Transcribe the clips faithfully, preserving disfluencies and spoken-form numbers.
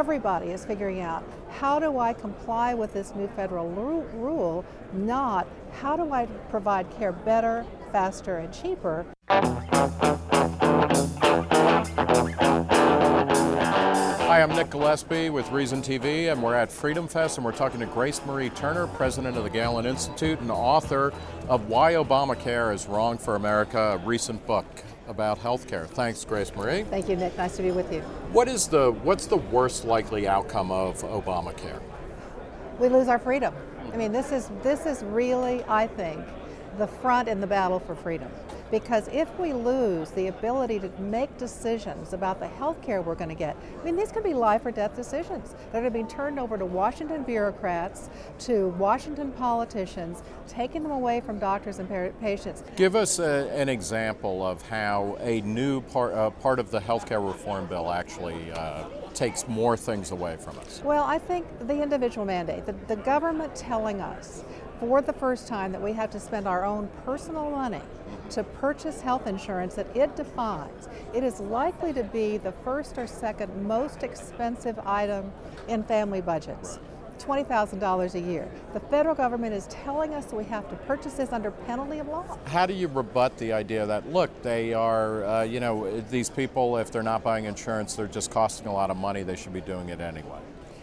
everybody is figuring out, how do I comply with this new federal ru- rule, not how do I provide care better, faster, and cheaper. Hi, I'm Nick Gillespie with Reason T V, and we're at Freedom Fest, and we're talking to Grace Marie Turner, president of the Galen Institute and author of Why Obamacare is Wrong for America, a recent book about healthcare. Thanks, Grace Marie. Thank you, Nick. Nice to be with you. What is the what's the worst likely outcome of Obamacare? We lose our freedom. I mean, this is this is really, I think, the front in the battle for freedom. Because if we lose the ability to make decisions about the health care we're going to get, I mean, these could be life or death decisions that are being turned over to Washington bureaucrats, to Washington politicians, taking them away from doctors and par- patients. Give us a, an example of how a new part, uh, part of the healthcare reform bill actually uh, takes more things away from us. Well, I think the individual mandate, the, the government telling us for the first time that we have to spend our own personal money to purchase health insurance that it defines. It is likely to be the first or second most expensive item in family budgets. twenty thousand dollars a year. The federal government is telling us that we have to purchase this under penalty of law. How do you rebut the idea that, look, they are, uh, you know, these people, if they're not buying insurance, they're just costing a lot of money, they should be doing it anyway?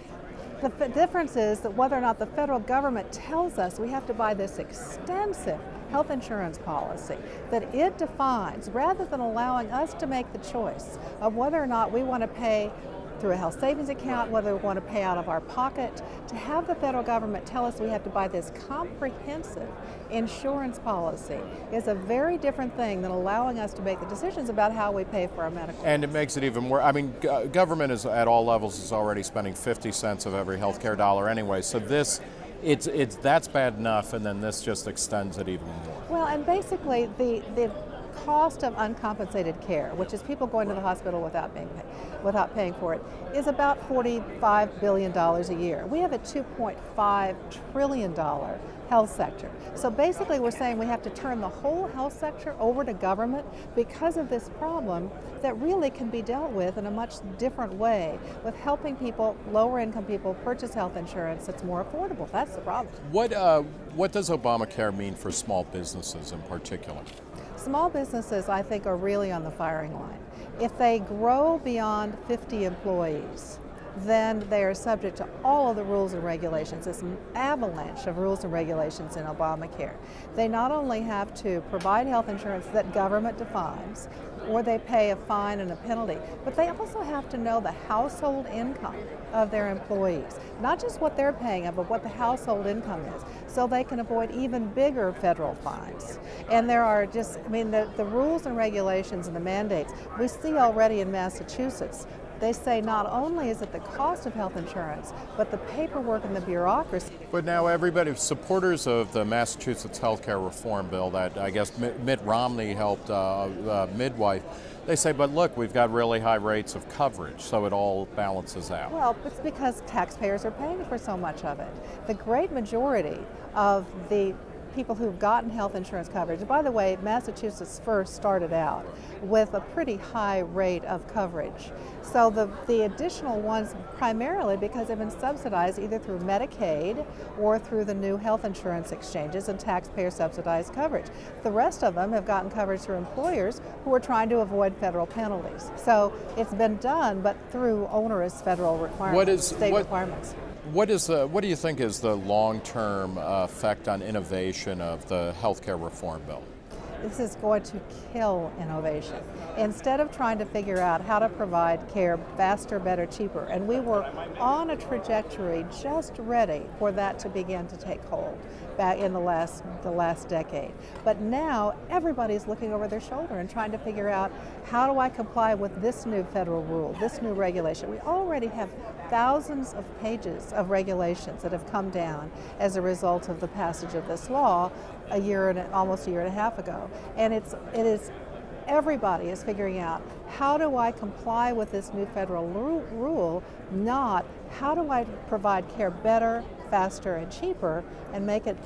The f- difference is that whether or not the federal government tells us we have to buy this extensive health insurance policy that it defines, rather than allowing us to make the choice of whether or not we want to pay through a health savings account, whether we want to pay out of our pocket, to have the federal government tell us we have to buy this comprehensive insurance policy is a very different thing than allowing us to make the decisions about how we pay for our medical. And it makes it even more, I mean, g- government is at all levels is already spending fifty cents of every healthcare dollar anyway, so this, it's it's that's bad enough, and then this just extends it even more. Well, and basically the, the cost of uncompensated care, which is people going to the hospital without being paid, without paying for it, is about forty-five billion dollars a year. We have a two point five trillion dollars health sector. So basically we're saying we have to turn the whole health sector over to government because of this problem that really can be dealt with in a much different way, with helping people, lower income people, purchase health insurance that's more affordable. That's the problem. What uh, what does Obamacare mean for small businesses in particular? Small businesses, I think, are really on the firing line. If they grow beyond fifty employees, then they are subject to all of the rules and regulations. It's an avalanche of rules and regulations in Obamacare. They not only have to provide health insurance that government defines, or they pay a fine and a penalty, but they also have to know the household income of their employees. Not just what they're paying, but what the household income is, so they can avoid even bigger federal fines. And there are just, I mean, the, the rules and regulations and the mandates we see already in Massachusetts. They say not only is it the cost of health insurance, but the paperwork and the bureaucracy. But now everybody, supporters of the Massachusetts healthcare reform bill that I guess Mitt Romney helped uh, uh, midwife, they say, but look, we've got really high rates of coverage, so it all balances out. Well, it's because taxpayers are paying for so much of it. The great majority of the people who've gotten health insurance coverage. By the way, Massachusetts first started out with a pretty high rate of coverage. So the, the additional ones, primarily because they've been subsidized either through Medicaid or through the new health insurance exchanges and taxpayer subsidized coverage. The rest of them have gotten coverage through employers who are trying to avoid federal penalties. So it's been done, but through onerous federal requirements, what is, state what, requirements. What is the, what do you think is the long-term uh, effect on innovation of the healthcare reform bill? This is going to kill innovation. Instead of trying to figure out how to provide care faster, better, cheaper, and we were on a trajectory just ready for that to begin to take hold back in the last the last decade. But now everybody's looking over their shoulder and trying to figure out, how do I comply with this new federal rule, this new regulation? We already have thousands of pages of regulations that have come down as a result of the passage of this law a year and almost a year and a half ago. And it's it is everybody is figuring out, how do I comply with this new federal ru- rule, not how do I provide care better, faster, and cheaper, and make it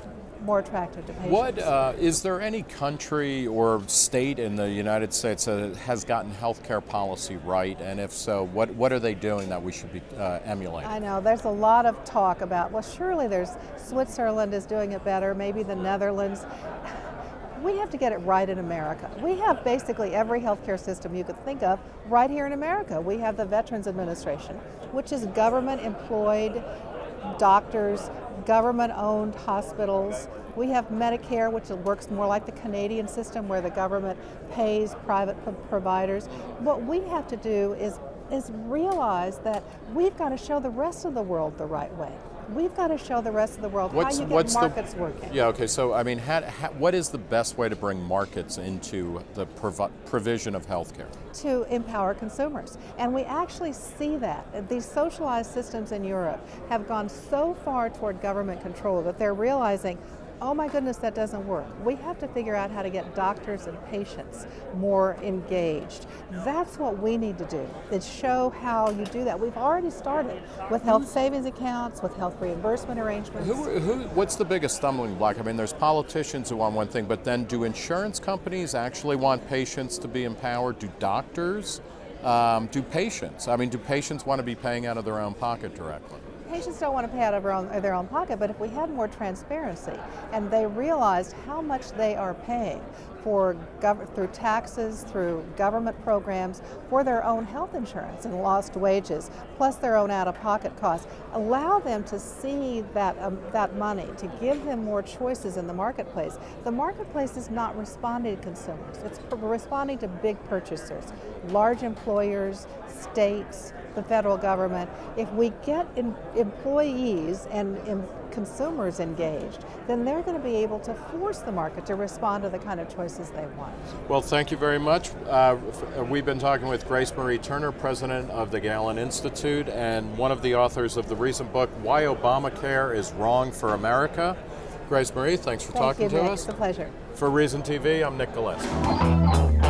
more attractive to patients. What uh, is there any country or state in the United States that has gotten healthcare policy right? And if so, what what are they doing that we should be uh, emulating? I know there's a lot of talk about, well, surely there's Switzerland is doing it better, maybe the Netherlands. We have to get it right in America. We have basically every healthcare system you could think of right here in America. We have the Veterans Administration, which is government employed doctors, government owned hospitals. We have Medicare, which works more like the Canadian system where the government pays private p- providers. What we have to do is, is realize that we've got to show the rest of the world the right way. We've got to show the rest of the world What's, how you get what's markets the, working. Yeah, okay, so I mean, how, how, what is the best way to bring markets into the provi- provision of healthcare? To empower consumers. And we actually see that. These socialized systems in Europe have gone so far toward government control that they're realizing, oh my goodness, that doesn't work. We have to figure out how to get doctors and patients more engaged. That's what we need to do, is show how you do that. We've already started with health savings accounts, with health reimbursement arrangements. Who, who, what's the biggest stumbling block? I mean, there's politicians who want one thing, but then do insurance companies actually want patients to be empowered? Do doctors? Um, do patients? I mean, do patients want to be paying out of their own pocket directly? Patients don't want to pay out of their own, their own pocket, but if we had more transparency and they realized how much they are paying for gov- through taxes, through government programs, for their own health insurance and lost wages, plus their own out-of-pocket costs, allow them to see that um, that money, to give them more choices in the marketplace. The marketplace is not responding to consumers; it's p- responding to big purchasers, large employers, states, the federal government. If we get in employees and in consumers engaged, then they're going to be able to force the market to respond to the kind of choices they want. Well, thank you very much. Uh, f- we've been talking with Grace Marie Turner, president of the Galen Institute and one of the authors of the recent book, Why Obamacare is Wrong for America. Grace Marie, thanks for Thank talking you, to Nick. us. It's a pleasure. For Reason T V, I'm Nick Gillespie.